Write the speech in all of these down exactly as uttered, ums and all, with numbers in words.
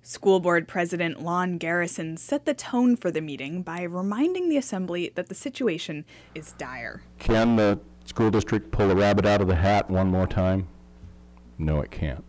School Board President Lon Garrison set the tone for the meeting by reminding the Assembly that the situation is dire. Can the school district pull a rabbit out of the hat one more time? No, it can't.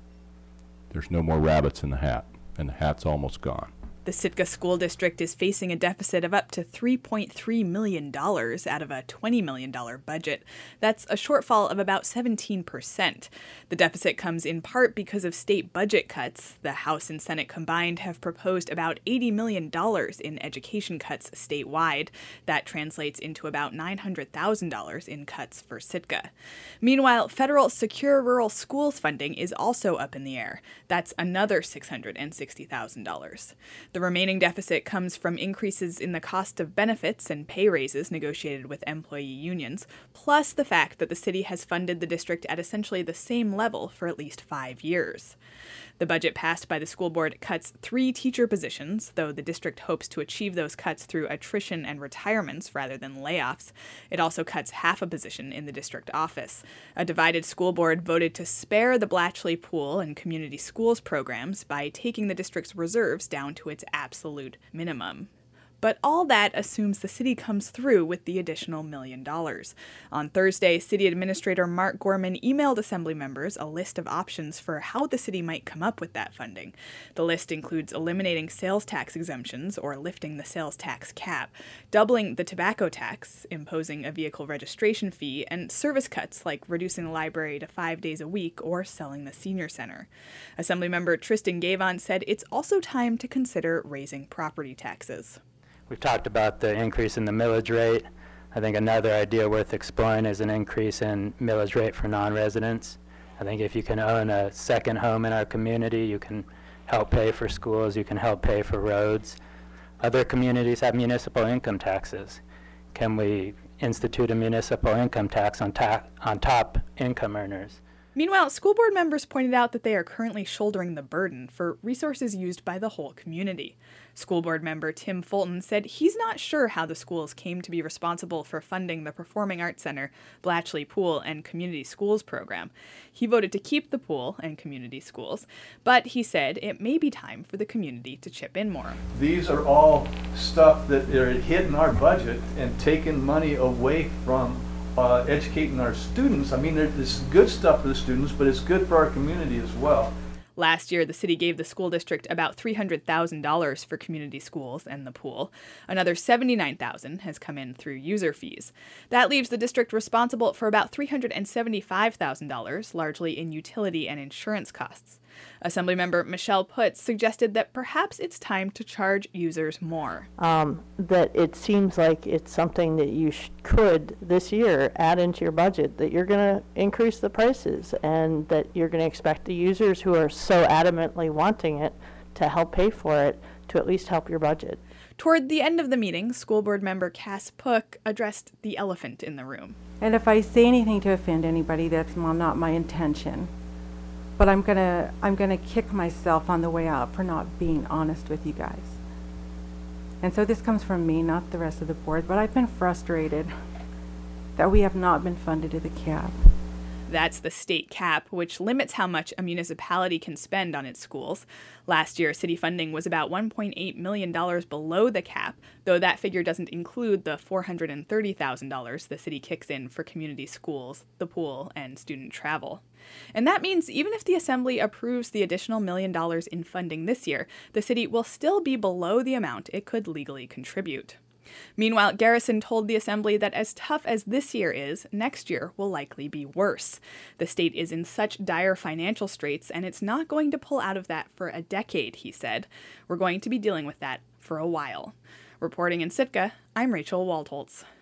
There's no more rabbits in the hat, and the hat's almost gone. The Sitka School District is facing a deficit of up to three point three million dollars out of a twenty million dollars budget. That's a shortfall of about seventeen percent. The deficit comes in part because of state budget cuts. The House and Senate combined have proposed about eighty million dollars in education cuts statewide. That translates into about nine hundred thousand dollars in cuts for Sitka. Meanwhile, federal Secure Rural Schools funding is also up in the air. That's another six hundred sixty thousand dollars. The remaining deficit comes from increases in the cost of benefits and pay raises negotiated with employee unions, plus the fact that the city has funded the district at essentially the same level for at least five years. The budget passed by the school board cuts three teacher positions, though the district hopes to achieve those cuts through attrition and retirements rather than layoffs. It also cuts half a position in the district office. A divided school board voted to spare the Blatchley Pool and community schools programs by taking the district's reserves down to its absolute minimum. But all that assumes the city comes through with the additional million dollars. On Thursday, City Administrator Mark Gorman emailed Assembly members a list of options for how the city might come up with that funding. The list includes eliminating sales tax exemptions or lifting the sales tax cap, doubling the tobacco tax, imposing a vehicle registration fee, and service cuts like reducing the library to five days a week or selling the senior center. Assemblymember Tristan Gavon said it's also time to consider raising property taxes. We've talked about the increase in the millage rate. I think another idea worth exploring is an increase in millage rate for non-residents. I think if you can own a second home in our community, you can help pay for schools, you can help pay for roads. Other communities have municipal income taxes. Can we institute a municipal income tax on, ta- on top income earners? Meanwhile, school board members pointed out that they are currently shouldering the burden for resources used by the whole community. School board member Tim Fulton said he's not sure how the schools came to be responsible for funding the Performing Arts Center, Blatchley Pool, and Community Schools program. He voted to keep the pool and community schools, but he said it may be time for the community to chip in more. These are all stuff that are hitting our budget and taking money away from Uh, educating our students. I mean, this is good stuff for the students, but it's good for our community as well. Last year, the city gave the school district about three hundred thousand dollars for community schools and the pool. Another seventy-nine thousand dollars has come in through user fees. That leaves the district responsible for about three hundred seventy-five thousand dollars, largely in utility and insurance costs. Assemblymember Michelle Putz suggested that perhaps it's time to charge users more. Um, that it seems like it's something that you sh- could this year add into your budget, that you're going to increase the prices and that you're going to expect the users who are so adamantly wanting it to help pay for it to at least help your budget. Toward the end of the meeting, school board member Cass Pook addressed the elephant in the room. And if I say anything to offend anybody, that's not my intention. But I'm gonna I'm gonna kick myself on the way out for not being honest with you guys. And so this comes from me, not the rest of the board, but I've been frustrated that we have not been funded to the cap. That's the state cap, which limits how much a municipality can spend on its schools. Last year, city funding was about one point eight million dollars below the cap, though that figure doesn't include the four hundred thirty thousand dollars the city kicks in for community schools, the pool, and student travel. And that means even if the Assembly approves the additional million dollars in funding this year, the city will still be below the amount it could legally contribute. Meanwhile, Garrison told the Assembly that as tough as this year is, next year will likely be worse. The state is in such dire financial straits, and it's not going to pull out of that for a decade, he said. We're going to be dealing with that for a while. Reporting in Sitka, I'm Rachel Waldholtz.